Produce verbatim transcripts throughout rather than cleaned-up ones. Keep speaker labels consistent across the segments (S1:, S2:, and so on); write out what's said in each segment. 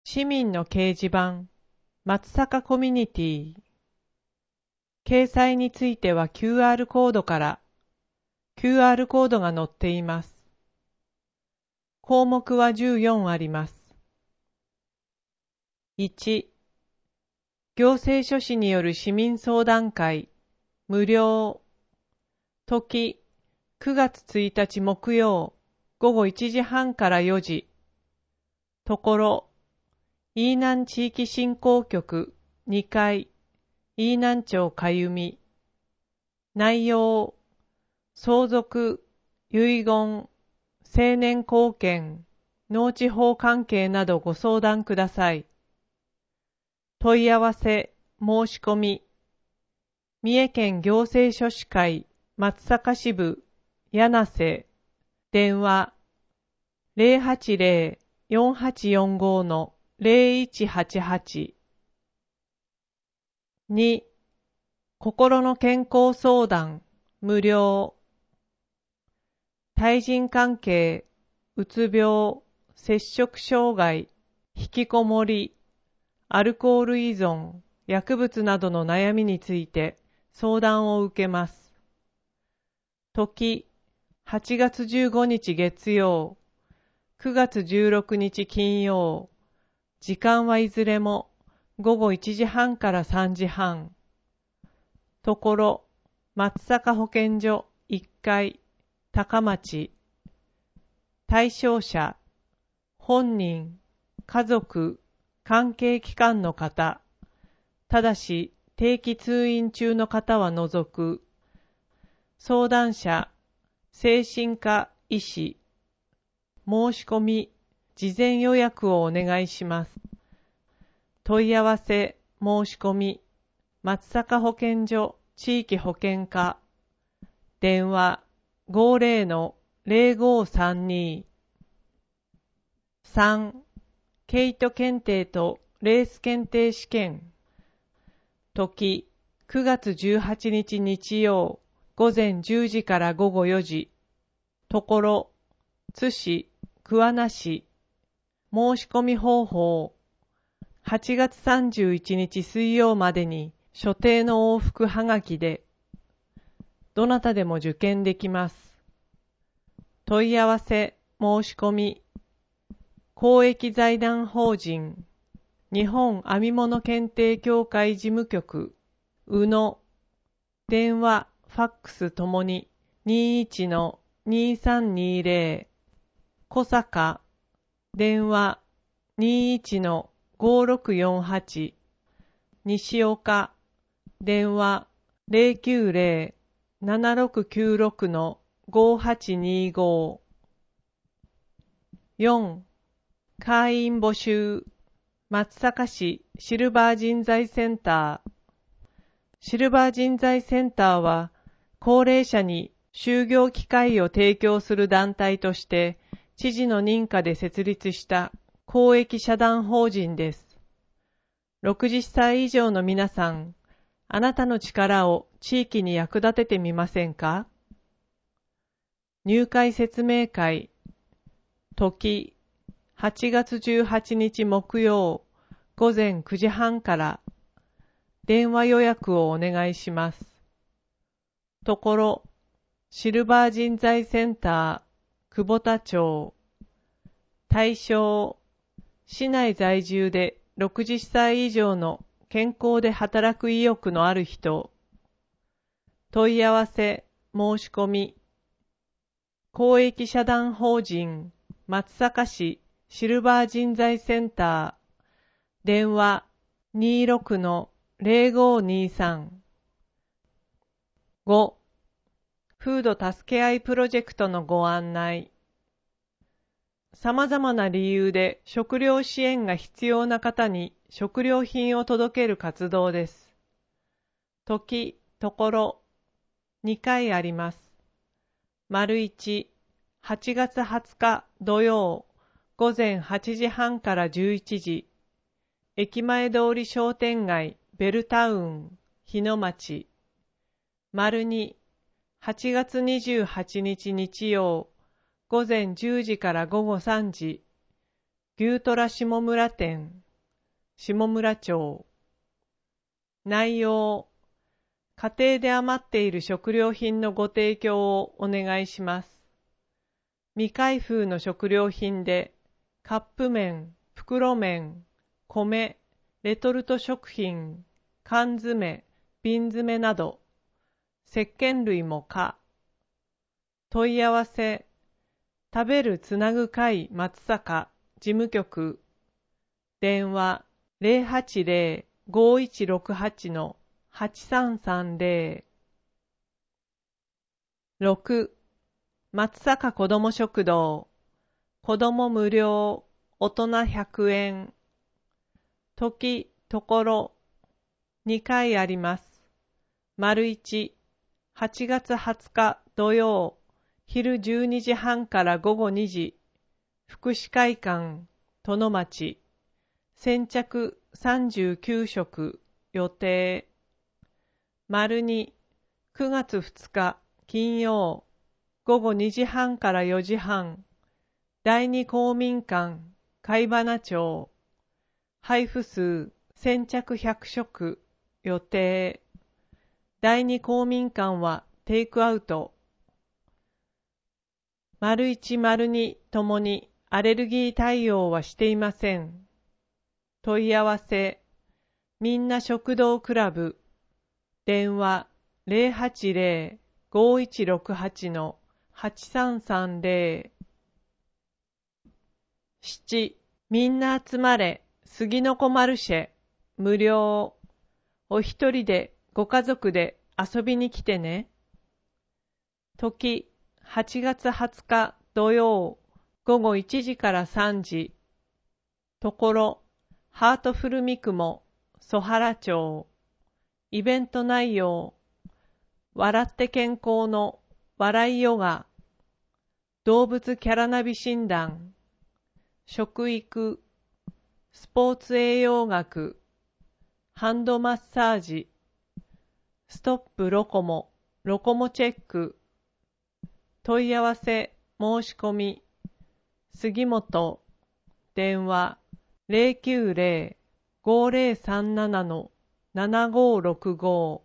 S1: 市民の掲示板、松阪コミュニティ。掲載については キューアール コードから、キューアール コードが載っています。項目はじゅうよんあります。いち、行政書士による市民相談会、無料。時、くがつついたち木曜、ごごいちじはんからよじ。ところ、飯南地域振興局にかい、飯南町かゆみ。内容、相続、遺言、成年後見、農地法関係などご相談ください。問い合わせ、申し込み。三重県行政書士会松阪支部柳瀬。電話 ゼロはちゼロ よんはちよんご のゼロいちはちはち。に、心の健康相談無料。対人関係、うつ病、摂食障害、引きこもり、アルコール依存、薬物などの悩みについて相談を受けます。時、はちがつじゅうごにち月曜、くがつじゅうろくにち金曜、時間はいずれもごごいちじはんからさんじはん。ところ、松阪保健所いっかい、高町。対象者、本人、家族、関係機関の方、ただし定期通院中の方は除く。相談者、精神科医師。申し込み、事前予約をお願いします。問い合わせ、申し込み、松阪保健所地域保健課。電話 ごゼロのゼロごさんに。さん、ケイト検定とレース検定試験。時、くがつじゅうはちにち日曜、ごぜんじゅうじからごごよじ。ところ、津市、桑名市。申し込み方法。はちがつさんじゅういちにち水曜までに所定の往復はがきで、どなたでも受験できます。問い合わせ、申し込み。公益財団法人、日本編み物検定協会事務局、宇野。電話、ファックスともに にいちのにさんにゼロ。小坂。電話 にいちのごろくよんはち。西岡。電話 ゼロきゅうゼロ ななろくきゅうろくのごはちにご。よん、会員募集。松阪市シルバー人材センター。シルバー人材センターは、高齢者に就業機会を提供する団体として、知事の認可で設立した公益社団法人です。ろくじゅっさい以上の皆さん、あなたの力を地域に役立ててみませんか？入会説明会。時、はちがつじゅうはちにち木曜、ごぜんくじはんから。電話予約をお願いします。ところ、シルバー人材センター、久保田町。対象、市内在住でろくじゅっさい以上の健康で働く意欲のある人。問い合わせ、申し込み。公益社団法人、松阪市シルバー人材センター。電話 にじゅうろくのゼロごにさん。ご、フード助け合いプロジェクトのご案内。様々な理由で食料支援が必要な方に食料品を届ける活動です。時、ところ、にかいあります。丸いち、はちがつはつか土曜、ごぜんはちじはんからじゅういちじ。駅前通り商店街ベルタウン、日野町。丸に、はちがつにじゅうはちにち日曜、ごぜんじゅうじからごごさんじ。 牛虎下村店、下村町。内容、家庭で余っている食料品のご提供をお願いします。未開封の食料品で、カップ麺、袋麺、米、レトルト食品、缶詰、瓶詰など、石鹸類も可。問い合わせ、食べるつなぐ会松阪事務局、電話 ゼロはちゼロ ごいちろくはち はちさんさんゼロ。ろく. 松阪子ども食堂、子ども無料、大人ひゃくえん。時、ところ、にかいあります。丸いち、はちがつはつか土曜、昼じゅうにじはんから午後にじ、福祉会館、殿町、先着さんじゅうきゅうしょく予定。丸に、くがつふつか金曜、午後にじはんからよじはん、第二公民館、貝花町、配布数先着ひゃくしょく予定。第二公民館はテイクアウト。丸一丸二ともにアレルギー対応はしていません。問い合わせ、みんな食堂クラブ、電話 ゼロはちゼロ ごいちろくはち はちさんさんゼロ。なな. みんな集まれ、杉の子マルシェ、無料。お一人で、ご家族で遊びに来てね。時、はちがつはつか土曜、午後いちじからさんじ。ところ、ハートフルミクモ、曽原町。イベント内容、笑って健康の笑いヨガ、動物キャラナビ診断、食育、スポーツ栄養学、ハンドマッサージ、ストップロコモ、ロコモチェック。問い合わせ、申し込み、杉本、電話 ゼロきゅうゼロ ごゼロさんなな ななごろくご。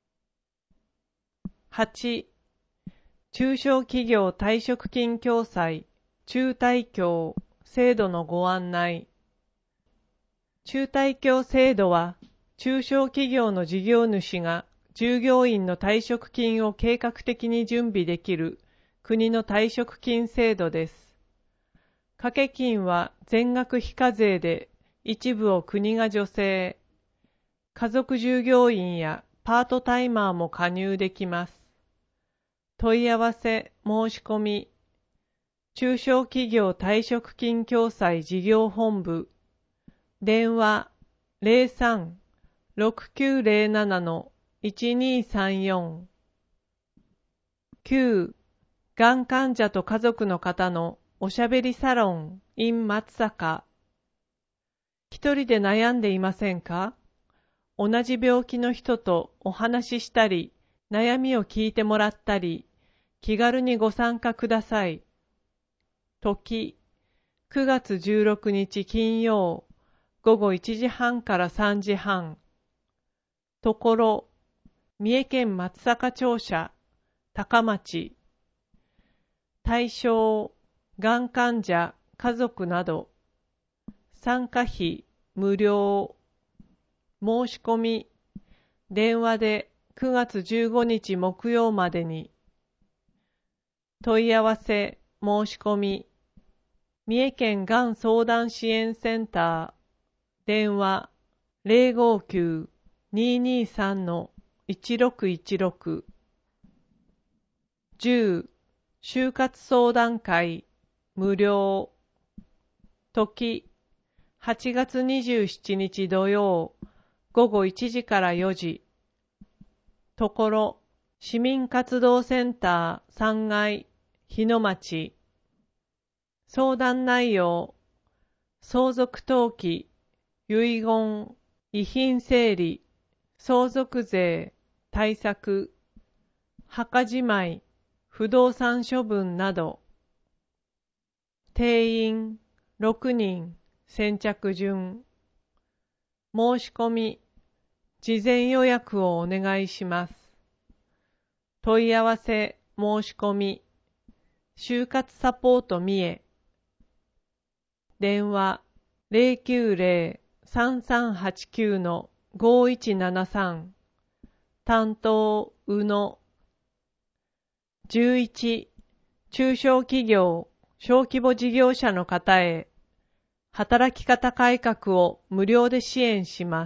S1: はち. 中小企業退職金共済、中退協制度のご案内。中退協制度は、中小企業の事業主が従業員の退職金を計画的に準備できる国の退職金制度です。掛け金は全額非課税で一部を国が助成。家族従業員やパートタイマーも加入できます。問い合わせ申し込み、中小企業退職金共済事業本部、電話 ゼロさん ろくきゅうゼロなな いちにさんよん。きゅう. がん患者と家族の方のおしゃべりサロン in 松阪。一人で悩んでいませんか？同じ病気の人とお話ししたり、悩みを聞いてもらったり、気軽にご参加ください。時、くがつじゅうろくにち金曜、午後いちじはんからさんじはん。ところ、三重県松阪庁舎、高町。対象、がん患者、家族など。参加費、無料。申し込み、電話でくがつじゅうごにち木曜までに。問い合わせ、申し込み、三重県がん相談支援センター、電話 ゼロごきゅう にーにーさん いちろくいちろく。じゅう. 就活相談会、無料。時、はちがつにじゅうしちにち土曜、午後いちじからよじ。ところ、市民活動センターさんがい、日野町。相談内容、相続登記、遺言、遺品整理、相続税、対策、墓じまい、不動産処分など。定員ろくにん、 先着順。申し込み、事前予約をお願いします。問い合わせ、申し込み、就活サポート三重。電話 ゼロきゅうゼロ さんさんはちきゅう ごいちななさん。担当、宇野。じゅういち、中小企業、小規模事業者の方へ、働き方改革を無料で支援します。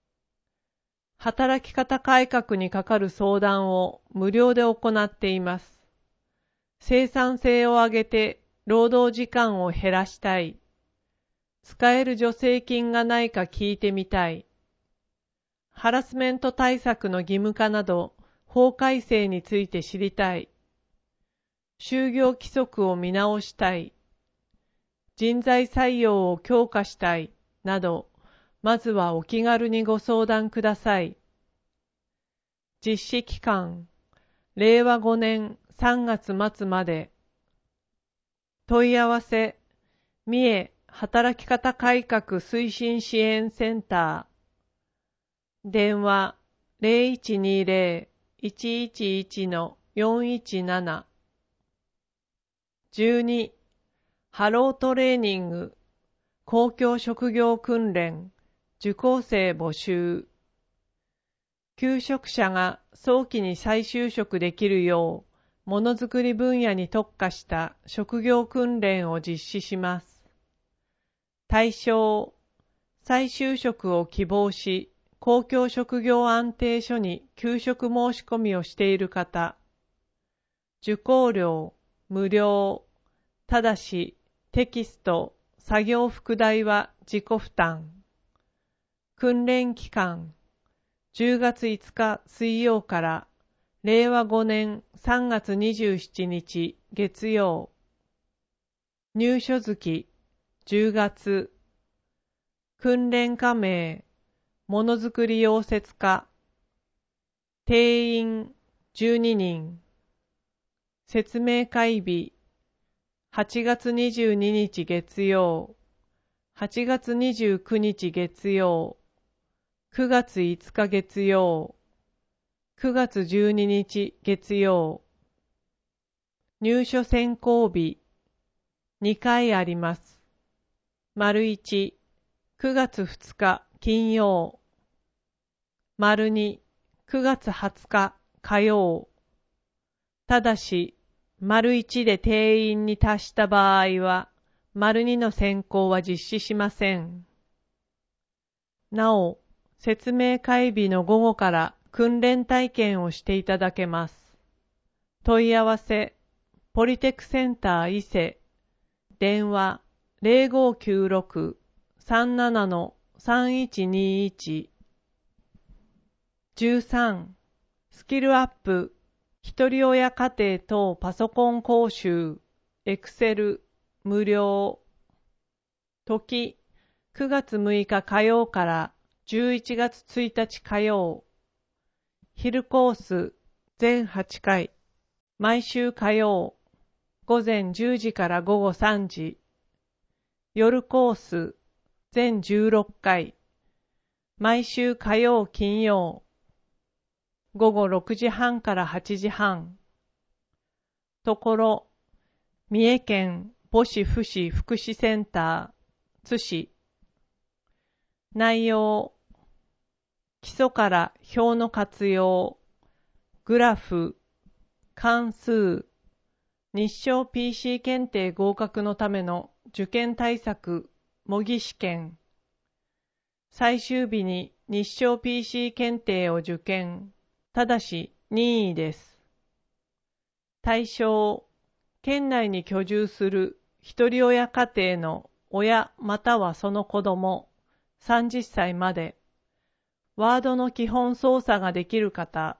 S1: 働き方改革にかかる相談を無料で行っています。生産性を上げて労働時間を減らしたい。使える助成金がないか聞いてみたい。ハラスメント対策の義務化など法改正について知りたい。就業規則を見直したい。人材採用を強化したい。など、まずはお気軽にご相談ください。実施期間、れいわごねんさんがつ末まで。問い合わせ、三重働き方改革推進支援センター。電話 ゼロいちにゼロ いちいちいち よんいちなな。じゅうに、ハロートレーニング、公共職業訓練、受講生募集。求職者が早期に再就職できるよう、ものづくり分野に特化した職業訓練を実施します。対象、再就職を希望し、公共職業安定所に求職申し込みをしている方。受講料、無料。ただし、テキスト、作業副題は自己負担。訓練期間、じゅうがついつか水曜かられいわごねんさんがつにじゅうしちにち月曜。入所月、じゅうがつ。訓練課名、ものづくり溶接家。定員、じゅうににん。説明会日、はちがつにじゅうににち月曜、はちがつにじゅうくにち月曜、くがついつか月曜、くがつじゅうににち月曜。入所選考日、にかいあります。丸いち、くがつふつか金曜。丸に、くがつはつか火曜。ただし、丸いちで定員に達した場合は、丸にの選考は実施しません。なお、説明会日の午後から訓練体験をしていただけます。問い合わせ、ポリテクセンター伊勢、電話ゼロごきゅうろく さんなな さんいちにいち。じゅうさん、スキルアップ、ひとり親家庭等パソコン講習、エクセル、無料。時、くがつむいか火曜からじゅういちがつついたち火曜。昼コース、全はちかい。毎週火曜、ごぜんじゅうじからごごさんじ。夜コース、全じゅうろっかい。毎週火曜金曜。ごごろくじはんからはちじはん。ところ、三重県母子福祉福祉センター、津市。内容、基礎から表の活用、グラフ、関数、日照 ピーシー 検定合格のための受験対策、模擬試験。最終日に日照 ピーシー 検定を受験。ただし任意です。対象、県内に居住するひとり親家庭の親またはその子供、さんじゅっさいまで。ワードの基本操作ができる方。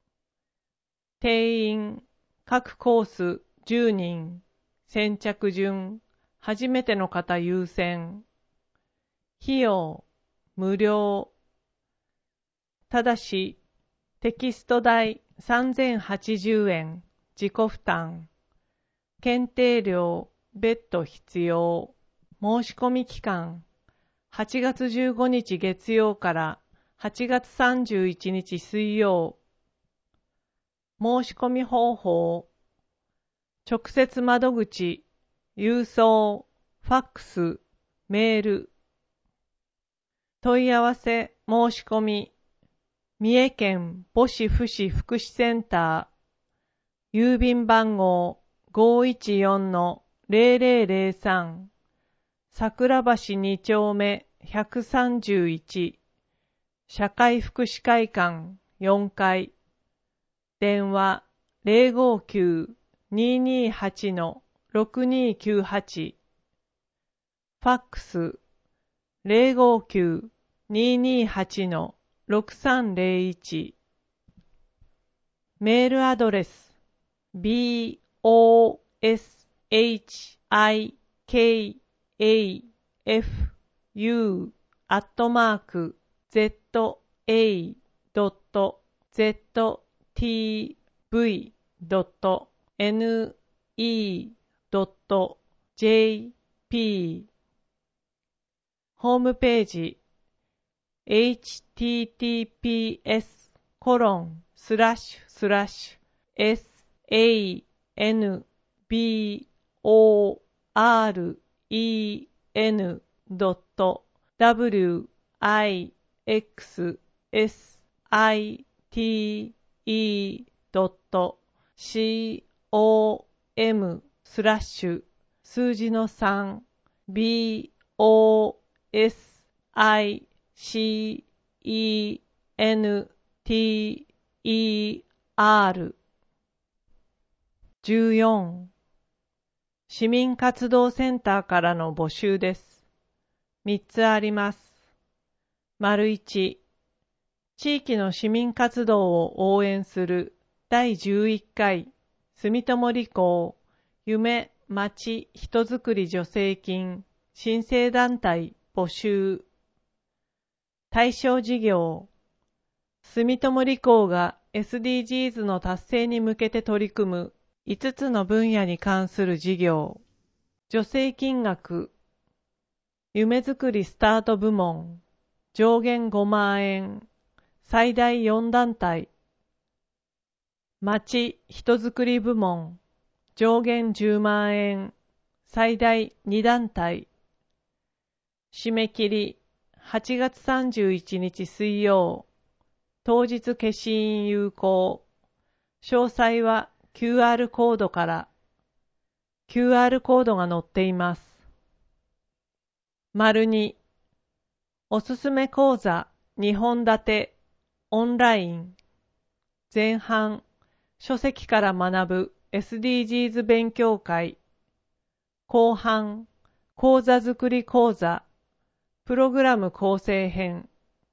S1: 定員、各コースじゅうにん。先着順、初めての方優先。費用、無料。ただし、テキスト代さんぜんはちじゅうえん、自己負担。検定料、別途必要。 申し込み期間、はちがつじゅうごにち月曜からはちがつさんじゅういちにち水曜。申し込み方法、直接窓口、郵送、ファックス、メール。問い合わせ、申し込み、三重県母子福祉福祉センター、郵便番号 ごーいちよんのぜろぜろぜろさん、桜橋に丁目ひゃくさんじゅういち、社会福祉会館よんかい、電話 ゼロごきゅう にーにーはち ろくにーきゅうはち、ファックス ゼロごきゅう にーにーはち ろくさんぜろいち、メールアドレス ビーオーエスエイチアイケーエーエフユー アットマーク ゼットエー ドット ゼット ティー ブイ ドット エヌ イー ドット ジェーピー ホームページ エイチティーティーピーエス コロン スラッシュスラッシュ エスエーエヌビーオーアールイーエヌ ドット ダブリューアイエックスエスアイティーイー ドット シーオーエム スラッシュ数字のさん ビーオーエスアイシーイーエヌティーイーアール。じゅうよん、市民活動センターからの募集です。みっつあります。丸いち、地域の市民活動を応援するだいじゅういっかい住友理工夢まち人づくり助成金申請団体募集。対象事業、住友理工が エスディージーズ の達成に向けて取り組むいつつの分野に関する事業。助成金額、夢づくりスタート部門、上限ごまんえん、最大よんだんたい。町人づくり部門、上限じゅうまんえん、最大にだんたい。締め切り、はちがつさんじゅういちにち水曜、当日消印有効。詳細は キューアール コードから。キューアール コードが載っています。丸に、おすすめ講座にほん立てオンライン。前半、書籍から学ぶ エスディージーズ 勉強会。後半、講座作り講座、プログラム構成編。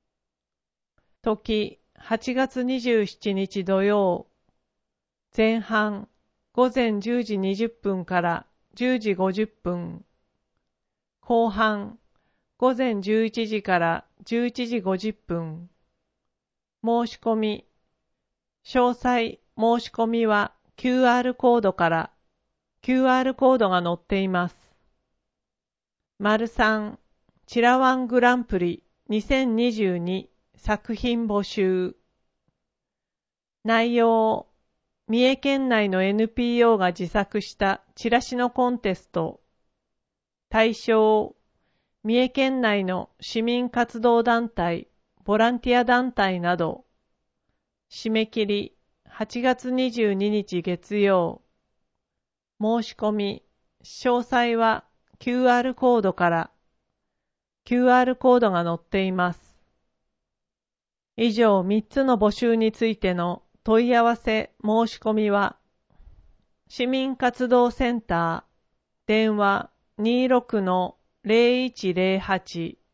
S1: 時、はちがつにじゅうしちにち土曜。前半、ごぜんじゅうじにじゅっぷんからじゅうじごじゅっぷん。後半、ごぜんじゅういちじからじゅういちじごじゅっぷん。申し込み。詳細申し込みは キューアール コードから。キューアール コードが載っています。丸さん、チラワングランプリにせんにじゅうに作品募集。内容、三重県内の エヌピーオー が自作したチラシのコンテスト。対象、三重県内の市民活動団体、ボランティア団体など。締め切り、はちがつにじゅうににち月曜。申し込み、詳細は キューアール コードから。キューアール コードが載っています。以上みっつの募集についての問い合わせ申し込みは、市民活動センター、電話 にーろくのぜろいちぜろはち